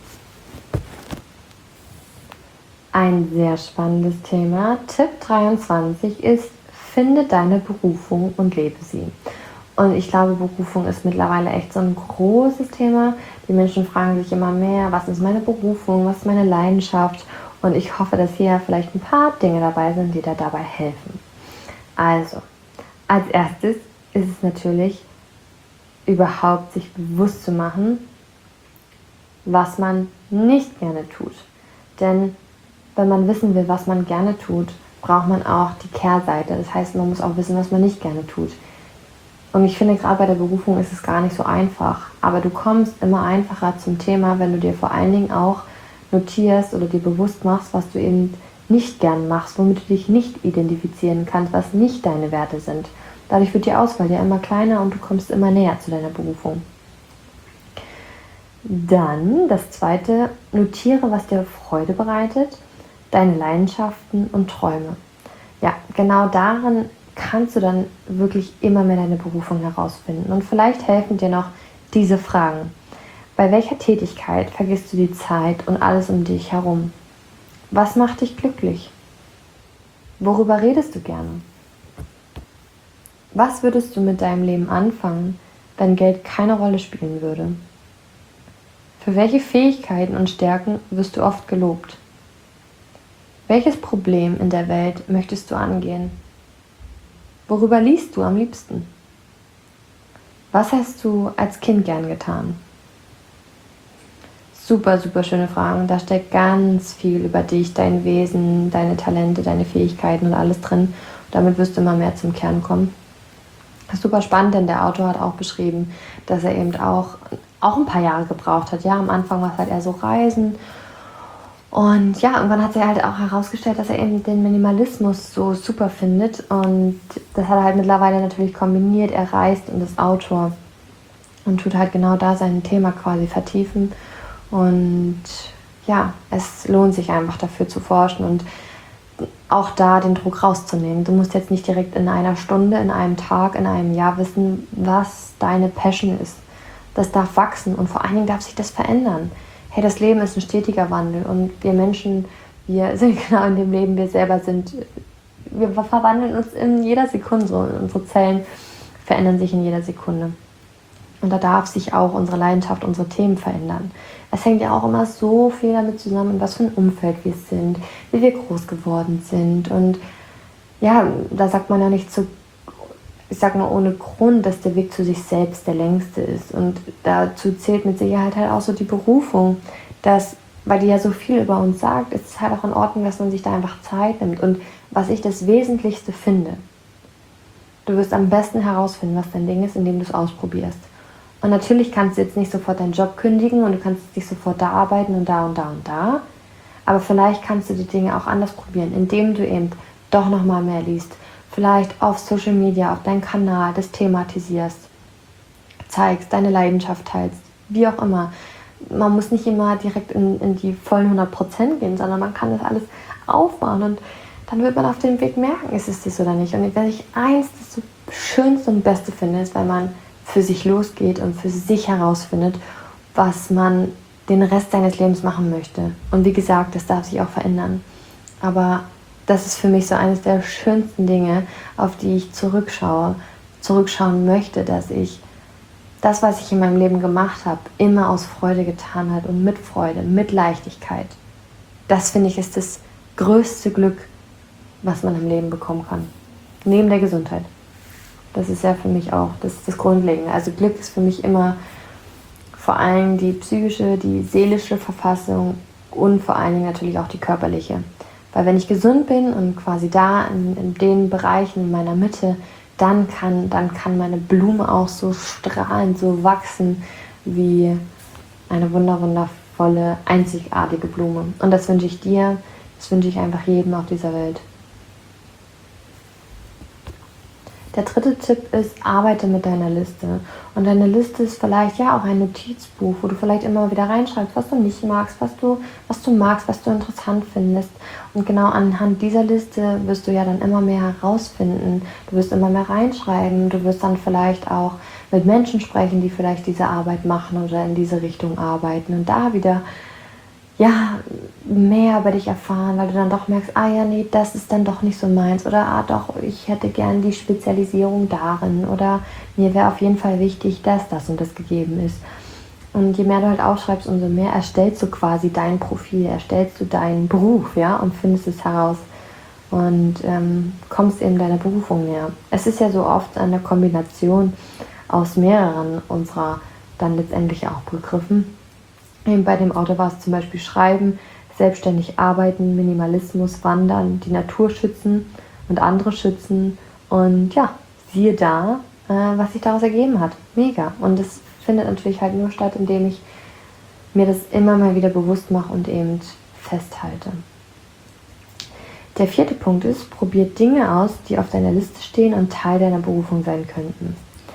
Ein sehr spannendes Thema. Tipp dreiundzwanzig ist, finde deine Berufung und lebe sie. Und ich glaube, Berufung ist mittlerweile echt so ein großes Thema. Die Menschen fragen sich immer mehr, was ist meine Berufung, was ist meine Leidenschaft? Und ich hoffe, dass hier vielleicht ein paar Dinge dabei sind, die dir dabei helfen. Also, als erstes ist es natürlich, überhaupt sich bewusst zu machen, was man nicht gerne tut. Denn wenn man wissen will, was man gerne tut, braucht man auch die Kehrseite. Das heißt, man muss auch wissen, was man nicht gerne tut. Und ich finde, gerade bei der Berufung ist es gar nicht so einfach. Aber du kommst immer einfacher zum Thema, wenn du dir vor allen Dingen auch notierst oder dir bewusst machst, was du eben nicht gern machst, womit du dich nicht identifizieren kannst, was nicht deine Werte sind. Dadurch wird die Auswahl ja immer kleiner und du kommst immer näher zu deiner Berufung. Dann das zweite, notiere, was dir Freude bereitet, deine Leidenschaften und Träume. Ja, genau darin kannst du dann wirklich immer mehr deine Berufung herausfinden. Und vielleicht helfen dir noch diese Fragen. Bei welcher Tätigkeit vergisst du die Zeit und alles um dich herum? Was macht dich glücklich? Worüber redest du gerne? Was würdest du mit deinem Leben anfangen, wenn Geld keine Rolle spielen würde? Für welche Fähigkeiten und Stärken wirst du oft gelobt? Welches Problem in der Welt möchtest du angehen? Worüber liest du am liebsten? Was hast du als Kind gern getan? Super, super schöne Fragen. Da steckt ganz viel über dich, dein Wesen, deine Talente, deine Fähigkeiten und alles drin. Damit wirst du immer mehr zum Kern kommen. Das ist super spannend, denn der Autor hat auch beschrieben, dass er eben auch, auch ein paar Jahre gebraucht hat. Ja, am Anfang war es halt eher so Reisen. Und ja, irgendwann hat er halt auch herausgestellt, dass er eben den Minimalismus so super findet. Und das hat er halt mittlerweile natürlich kombiniert. Er reist und ist Autor und tut halt genau da sein Thema quasi vertiefen. Und ja, es lohnt sich einfach dafür zu forschen und auch da den Druck rauszunehmen. Du musst jetzt nicht direkt in einer Stunde, in einem Tag, in einem Jahr wissen, was deine Passion ist. Das darf wachsen und vor allen Dingen darf sich das verändern. Hey, das Leben ist ein stetiger Wandel und wir Menschen, wir sind genau in dem Leben, wir selber sind, wir verwandeln uns in jeder Sekunde so. Unsere Zellen verändern sich in jeder Sekunde. Und da darf sich auch unsere Leidenschaft, unsere Themen verändern. Es hängt ja auch immer so viel damit zusammen, was für ein Umfeld wir sind, wie wir groß geworden sind. Und ja, da sagt man ja nicht zu, ich sag mal ohne Grund, dass der Weg zu sich selbst der längste ist. Und dazu zählt mit Sicherheit halt auch so die Berufung, dass, weil die ja so viel über uns sagt, ist es halt auch in Ordnung, dass man sich da einfach Zeit nimmt. Und was ich das Wesentlichste finde, du wirst am besten herausfinden, was dein Ding ist, indem du es ausprobierst. Und natürlich kannst du jetzt nicht sofort deinen Job kündigen und du kannst nicht sofort da arbeiten und da und da und da. Aber vielleicht kannst du die Dinge auch anders probieren, indem du eben doch nochmal mehr liest. Vielleicht auf Social Media, auf deinen Kanal das thematisierst, zeigst, deine Leidenschaft teilst, wie auch immer. Man muss nicht immer direkt in, in die vollen hundert Prozent gehen, sondern man kann das alles aufbauen und dann wird man auf dem Weg merken, ist es das oder nicht. Und wenn ich eins das so Schönste und Beste finde, ist, wenn man für sich losgeht und für sich herausfindet, was man den Rest seines Lebens machen möchte. Und wie gesagt, das darf sich auch verändern. Aber das ist für mich so eines der schönsten Dinge, auf die ich zurückschaue, zurückschauen möchte, dass ich das, was ich in meinem Leben gemacht habe, immer aus Freude getan habe und mit Freude, mit Leichtigkeit. Das, finde ich, ist das größte Glück, was man im Leben bekommen kann. Neben der Gesundheit. Das ist ja für mich auch das, das Grundlegende. Also Glück ist für mich immer vor allem die psychische, die seelische Verfassung und vor allen Dingen natürlich auch die körperliche. Weil wenn ich gesund bin und quasi da in, in den Bereichen meiner Mitte, dann kann, dann kann meine Blume auch so strahlen, so wachsen, wie, eine wunder, wundervolle, einzigartige Blume. Und das wünsche ich dir, das wünsche ich einfach jedem auf dieser Welt. Der dritte Tipp ist, arbeite mit deiner Liste. Und deine Liste ist vielleicht ja auch ein Notizbuch, wo du vielleicht immer wieder reinschreibst, was du nicht magst, was du, was du magst, was du interessant findest. Und genau anhand dieser Liste wirst du ja dann immer mehr herausfinden. Du wirst immer mehr reinschreiben. Du wirst dann vielleicht auch mit Menschen sprechen, die vielleicht diese Arbeit machen oder in diese Richtung arbeiten. Und da wieder ja, mehr über dich erfahren, weil du dann doch merkst, ah ja, nee, das ist dann doch nicht so meins oder ah doch, ich hätte gern die Spezialisierung darin oder mir wäre auf jeden Fall wichtig, dass das und das gegeben ist. Und je mehr du halt aufschreibst, umso mehr erstellst du quasi dein Profil, erstellst du deinen Beruf, ja, und findest es heraus und ähm, kommst eben deiner Berufung näher. Es ist ja so oft eine Kombination aus mehreren unserer dann letztendlich auch Begriffen. Bei dem Autor war es zum Beispiel Schreiben, selbstständig arbeiten, Minimalismus, Wandern, die Natur schützen und andere schützen. Und ja, siehe da, äh, was sich daraus ergeben hat. Mega. Und das findet natürlich halt nur statt, indem ich mir das immer mal wieder bewusst mache und eben festhalte. Der vierte Punkt ist, probier Dinge aus, die auf deiner Liste stehen und Teil deiner Berufung sein könnten.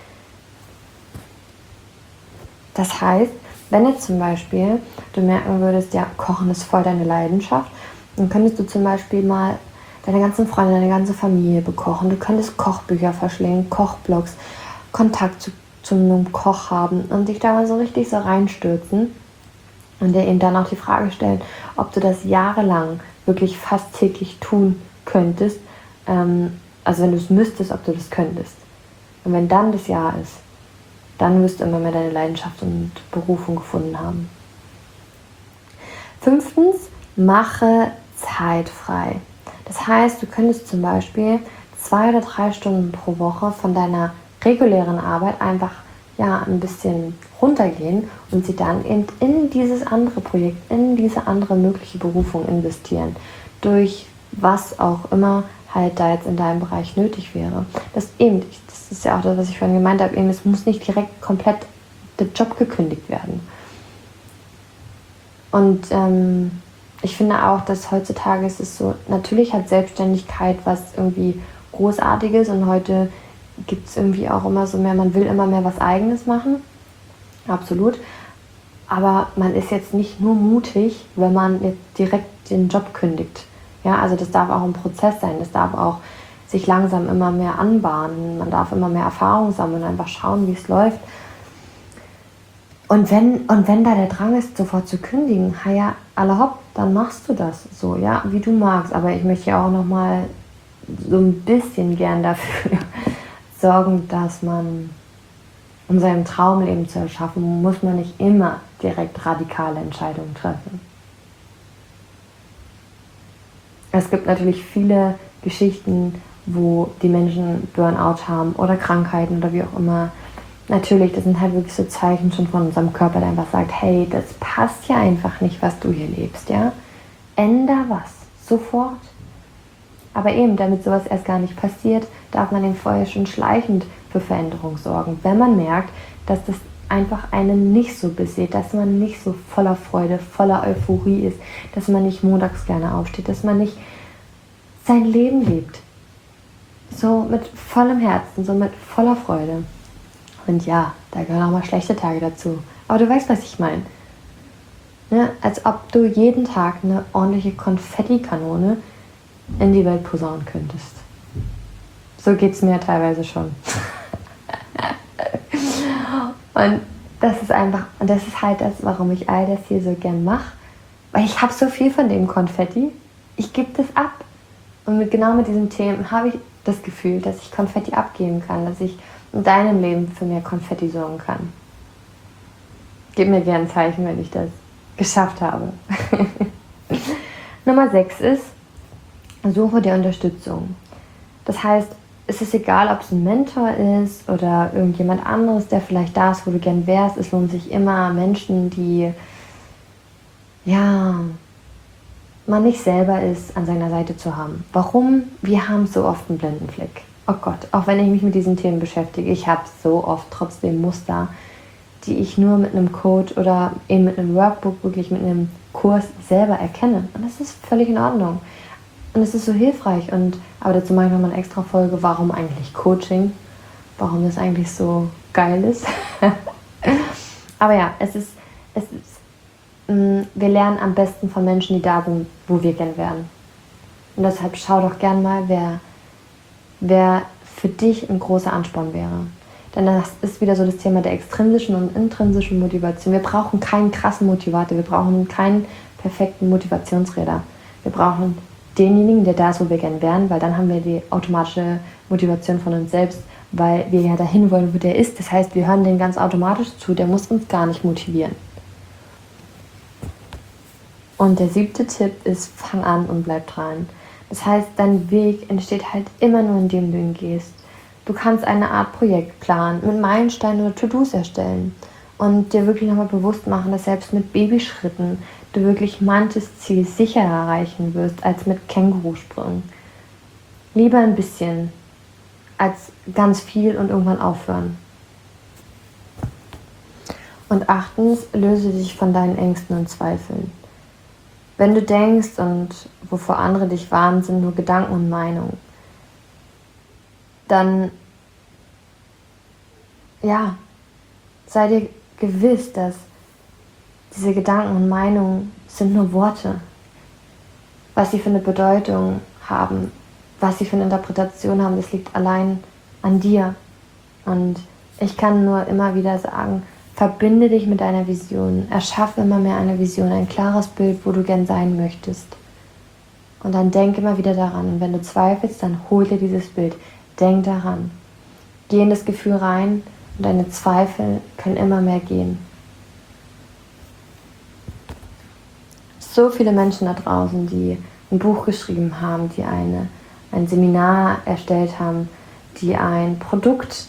Das heißt, wenn jetzt zum Beispiel du merken würdest, ja, Kochen ist voll deine Leidenschaft, dann könntest du zum Beispiel mal deine ganzen Freunde, deine ganze Familie bekochen. Du könntest Kochbücher verschlingen, Kochblogs, Kontakt zu, zu einem Koch haben und dich da mal so richtig so reinstürzen und dir eben dann auch die Frage stellen, ob du das jahrelang wirklich fast täglich tun könntest. Ähm, also wenn du es müsstest, ob du das könntest. Und wenn dann das Jahr ist, dann wirst du immer mehr deine Leidenschaft und Berufung gefunden haben. Fünftens, mache Zeit frei. Das heißt, du könntest zum Beispiel zwei oder drei Stunden pro Woche von deiner regulären Arbeit einfach ja, ein bisschen runtergehen und sie dann eben in dieses andere Projekt, in diese andere mögliche Berufung investieren. Durch was auch immer halt da jetzt in deinem Bereich nötig wäre. Das eben, das ist ja auch das, was ich vorhin gemeint habe, eben, es muss nicht direkt komplett der Job gekündigt werden. Und ähm, ich finde auch, dass heutzutage ist es so, natürlich hat Selbstständigkeit was irgendwie Großartiges und heute gibt es irgendwie auch immer so mehr, man will immer mehr was Eigenes machen, absolut, aber man ist jetzt nicht nur mutig, wenn man jetzt direkt den Job kündigt. Ja, also das darf auch ein Prozess sein, das darf auch sich langsam immer mehr anbahnen, man darf immer mehr Erfahrung sammeln, einfach schauen, wie es läuft. Und wenn, und wenn da der Drang ist, sofort zu kündigen, ja, alle hopp, dann machst du das so, ja, wie du magst. Aber ich möchte ja auch nochmal so ein bisschen gern dafür sorgen, dass man, um sein Traumleben zu erschaffen, muss man nicht immer direkt radikale Entscheidungen treffen. Es gibt natürlich viele Geschichten, wo die Menschen Burnout haben oder Krankheiten oder wie auch immer. Natürlich, das sind halt wirklich so Zeichen schon von unserem Körper, der einfach sagt, hey, das passt ja einfach nicht, was du hier lebst, ja? Änder was, sofort. Aber eben, damit sowas erst gar nicht passiert, darf man eben vorher schon schleichend für Veränderung sorgen. Wenn man merkt, dass das einfach einen nicht so beseelt, dass man nicht so voller Freude, voller Euphorie ist, dass man nicht montags gerne aufsteht, dass man nicht sein Leben lebt. So mit vollem Herzen, so mit voller Freude. Und ja, da gehören auch mal schlechte Tage dazu. Aber du weißt, was ich meine. Ja, als ob du jeden Tag eine ordentliche Konfettikanone in die Welt posaunen könntest. So geht es mir teilweise schon. Und das ist einfach, und das ist halt das, warum ich all das hier so gern mache. Weil ich habe so viel von dem Konfetti. Ich gebe das ab. Und mit, genau mit diesen Themen habe ich das Gefühl, dass ich Konfetti abgeben kann, dass ich in deinem Leben für mehr Konfetti sorgen kann. Gib mir gerne ein Zeichen, wenn ich das geschafft habe. Nummer sechs ist, suche dir Unterstützung. Das heißt, es ist egal, ob es ein Mentor ist oder irgendjemand anderes, der vielleicht da ist, wo du gern wärst. Es lohnt sich immer, Menschen, die ja, man nicht selber ist, an seiner Seite zu haben. Warum? Wir haben so oft einen blinden Fleck. Oh Gott, auch wenn ich mich mit diesen Themen beschäftige, ich habe so oft trotzdem Muster, die ich nur mit einem Code oder eben mit einem Workbook, wirklich mit einem Kurs selber erkenne. Und das ist völlig in Ordnung. Und es ist so hilfreich. Und, aber dazu mache ich nochmal eine extra Folge, warum eigentlich Coaching, warum das eigentlich so geil ist. Aber ja, es ist, es ist, mh, wir lernen am besten von Menschen, die da sind, wo wir gern wären. Und deshalb schau doch gern mal, wer, wer für dich ein großer Ansporn wäre. Denn das ist wieder so das Thema der extrinsischen und intrinsischen Motivation. Wir brauchen keinen krassen Motivator, wir brauchen keinen perfekten Motivationsräder. Wir brauchen denjenigen, der da ist, wo wir gern wären, weil dann haben wir die automatische Motivation von uns selbst, weil wir ja dahin wollen, wo der ist. Das heißt, wir hören den ganz automatisch zu, der muss uns gar nicht motivieren. Und der siebte Tipp ist, fang an und bleib dran. Das heißt, dein Weg entsteht halt immer nur, indem du ihn gehst. Du kannst eine Art Projekt planen, mit Meilensteinen oder To-Dos erstellen und dir wirklich nochmal bewusst machen, dass selbst mit Babyschritten du wirklich manches Ziel sicher erreichen wirst, als mit Kängurusprüngen. Lieber ein bisschen, als ganz viel und irgendwann aufhören. Und achtens, löse dich von deinen Ängsten und Zweifeln. Wenn du denkst und wovor andere dich warnen, sind nur Gedanken und Meinungen, dann, ja, sei dir gewiss, dass diese Gedanken und Meinungen sind nur Worte. Was sie für eine Bedeutung haben, was sie für eine Interpretation haben, das liegt allein an dir. Und ich kann nur immer wieder sagen, verbinde dich mit deiner Vision, erschaffe immer mehr eine Vision, ein klares Bild, wo du gern sein möchtest. Und dann denk immer wieder daran. Und wenn du zweifelst, dann hol dir dieses Bild. Denk daran. Geh in das Gefühl rein und deine Zweifel können immer mehr gehen. So viele Menschen da draußen, die ein Buch geschrieben haben, die eine, ein Seminar erstellt haben, die ein Produkt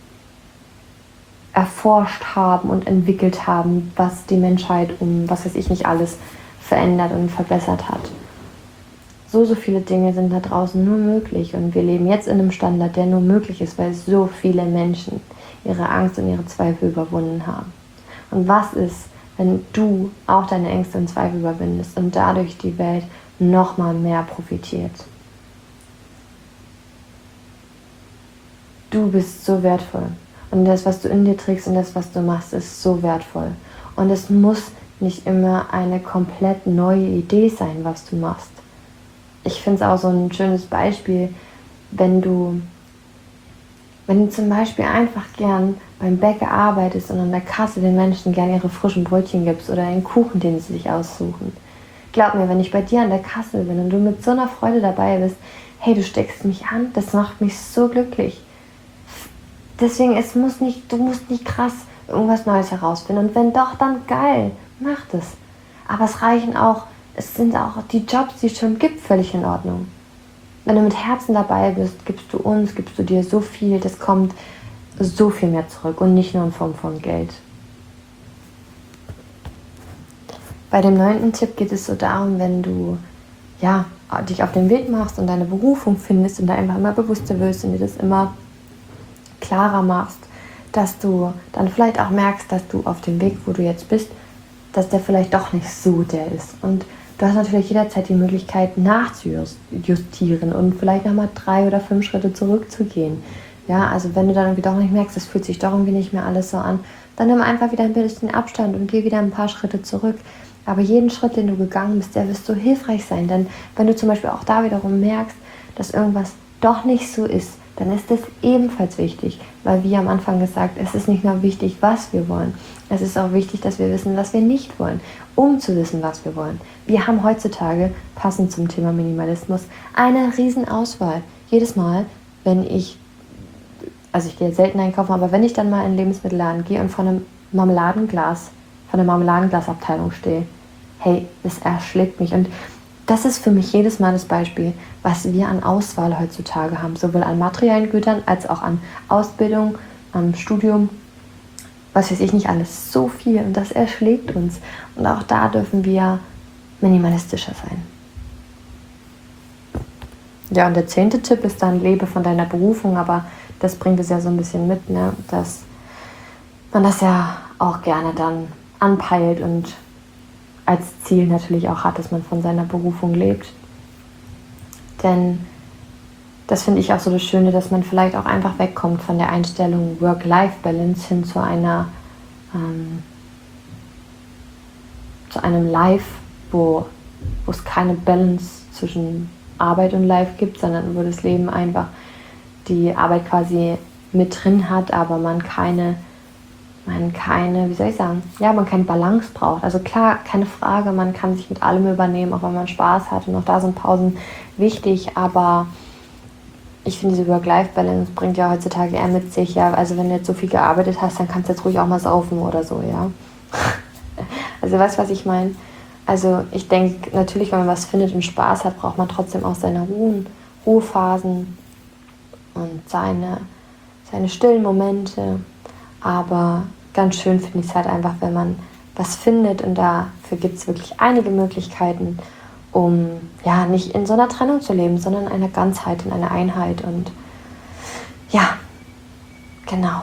erforscht haben und entwickelt haben, was die Menschheit um, was weiß ich nicht alles, verändert und verbessert hat. So, so viele Dinge sind da draußen nur möglich und wir leben jetzt in einem Standard, der nur möglich ist, weil so viele Menschen ihre Angst und ihre Zweifel überwunden haben. Und was ist, wenn du auch deine Ängste und Zweifel überwindest und dadurch die Welt noch mal mehr profitiert? Du bist so wertvoll und das, was du in dir trägst und das, was du machst, ist so wertvoll. Und es muss nicht immer eine komplett neue Idee sein, was du machst. Ich finde es auch so ein schönes Beispiel, wenn du, wenn du zum Beispiel einfach gern beim Bäcker arbeitest und an der Kasse den Menschen gern ihre frischen Brötchen gibst oder einen Kuchen, den sie sich aussuchen. Glaub mir, wenn ich bei dir an der Kasse bin und du mit so einer Freude dabei bist, hey, du steckst mich an, das macht mich so glücklich. Deswegen, es muss nicht, du musst nicht krass irgendwas Neues herausfinden. Und wenn doch, dann geil, mach das. Aber es reichen auch, es sind auch die Jobs, die es schon gibt, völlig in Ordnung. Wenn du mit Herzen dabei bist, gibst du uns, gibst du dir so viel, das kommt so viel mehr zurück und nicht nur in Form von Geld. Bei dem neunten Tipp geht es so darum, wenn du ja, dich auf den Weg machst und deine Berufung findest und da einfach immer bewusster wirst und dir das immer klarer machst, dass du dann vielleicht auch merkst, dass du auf dem Weg, wo du jetzt bist, dass der vielleicht doch nicht so der ist. Und du hast natürlich jederzeit die Möglichkeit nachzujustieren und vielleicht nochmal drei oder fünf Schritte zurückzugehen. Ja, also wenn du dann irgendwie doch nicht merkst, es fühlt sich doch irgendwie nicht mehr alles so an, dann nimm einfach wieder ein bisschen Abstand und geh wieder ein paar Schritte zurück. Aber jeden Schritt, den du gegangen bist, der wirst so hilfreich sein. Denn wenn du zum Beispiel auch da wiederum merkst, dass irgendwas doch nicht so ist, dann ist das ebenfalls wichtig. Weil wie am Anfang gesagt, es ist nicht nur wichtig, was wir wollen. Es ist auch wichtig, dass wir wissen, was wir nicht wollen, um zu wissen, was wir wollen. Wir haben heutzutage, passend zum Thema Minimalismus, eine riesen Auswahl. Jedes Mal, wenn ich, also ich gehe jetzt selten einkaufen, aber wenn ich dann mal in den Lebensmittelladen gehe und vor einem Marmeladenglas, von der Marmeladenglasabteilung stehe, hey, das erschlägt mich. Und das ist für mich jedes Mal das Beispiel, was wir an Auswahl heutzutage haben, sowohl an materiellen Gütern als auch an Ausbildung, am Studium, was weiß ich nicht alles, so viel und das erschlägt uns. Und auch da dürfen wir minimalistischer sein. Ja, und der zehnte Tipp ist dann, lebe von deiner Berufung, aber das bringt es ja so ein bisschen mit, ne? Dass man das ja auch gerne dann anpeilt und als Ziel natürlich auch hat, dass man von seiner Berufung lebt. Denn das finde ich auch so das Schöne, dass man vielleicht auch einfach wegkommt von der Einstellung Work-Life-Balance hin zu einer ähm, zu einem Life, wo, wo es keine Balance zwischen Arbeit und Life gibt, sondern wo das Leben einfach die Arbeit quasi mit drin hat, aber man keine, man keine, wie soll ich sagen, ja, man keine Balance braucht. Also klar, keine Frage, man kann sich mit allem übernehmen, auch wenn man Spaß hat und auch da sind Pausen wichtig, aber ich finde, diese Work-Life-Balance bringt ja heutzutage eher mit sich, ja, also wenn du jetzt so viel gearbeitet hast, dann kannst du jetzt ruhig auch mal saufen oder so, ja. Also weißt du, was ich meine? Also ich denke, natürlich, wenn man was findet und Spaß hat, braucht man trotzdem auch seine Ruhen, Ruhephasen und seine, seine stillen Momente. Aber ganz schön finde ich es halt einfach, wenn man was findet und dafür gibt es wirklich einige Möglichkeiten, um ja nicht in so einer Trennung zu leben, sondern in einer Ganzheit, in einer Einheit und ja, genau.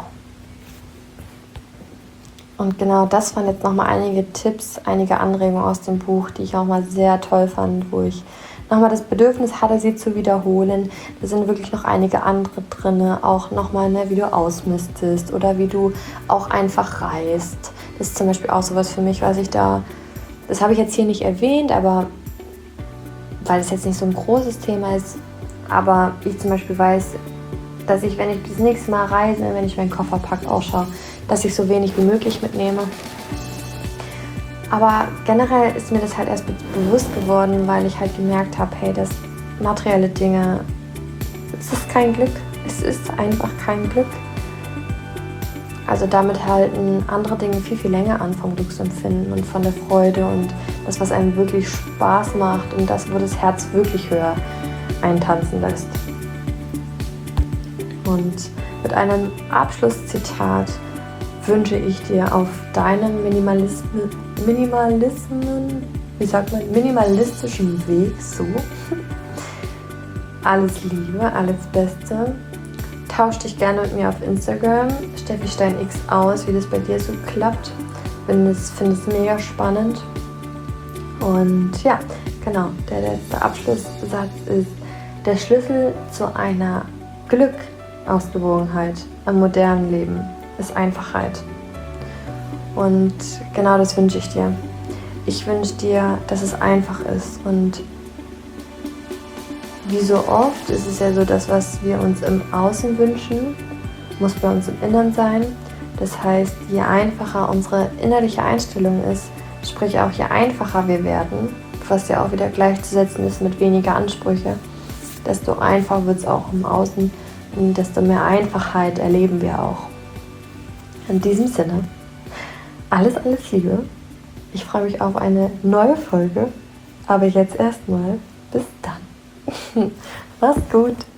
Und genau das waren jetzt nochmal einige Tipps, einige Anregungen aus dem Buch, die ich auch mal sehr toll fand, wo ich nochmal das Bedürfnis hatte, sie zu wiederholen. Da sind wirklich noch einige andere drin, auch nochmal, ne, wie du ausmistest oder wie du auch einfach reist. Das ist zum Beispiel auch sowas für mich, was ich da, das habe ich jetzt hier nicht erwähnt, aber weil es jetzt nicht so ein großes Thema ist, aber ich zum Beispiel weiß, dass ich, wenn ich das nächste Mal reise, wenn ich meinen Koffer packe, auch schaue, dass ich so wenig wie möglich mitnehme. Aber generell ist mir das halt erst bewusst geworden, weil ich halt gemerkt habe, hey, dass materielle Dinge, es ist kein Glück. Es ist einfach kein Glück. Also damit halten andere Dinge viel, viel länger an vom Glücksempfinden und von der Freude und das, was einem wirklich Spaß macht und das, wo das Herz wirklich höher eintanzen lässt. Und mit einem Abschlusszitat wünsche ich dir auf deinem Minimalismen, Minimalismen, wie sagt man, minimalistischen Weg so alles Liebe, alles Beste. Tausch dich gerne mit mir auf Instagram, Steffi Stein X aus, wie das bei dir so klappt. Ich finde es mega spannend. Und ja, genau, der letzte Abschlusssatz ist, der Schlüssel zu einer Glück-Ausgewogenheit am modernen Leben ist Einfachheit. Und genau das wünsche ich dir. Ich wünsche dir, dass es einfach ist. Und wie so oft ist es ja so, dass was wir uns im Außen wünschen, muss bei uns im Innern sein. Das heißt, je einfacher unsere innerliche Einstellung ist, sprich auch je einfacher wir werden, was ja auch wieder gleichzusetzen ist mit weniger Ansprüche, desto einfacher wird es auch im Außen und desto mehr Einfachheit erleben wir auch. In diesem Sinne, alles, alles Liebe. Ich freue mich auf eine neue Folge, aber jetzt erstmal bis dann. Mach's gut.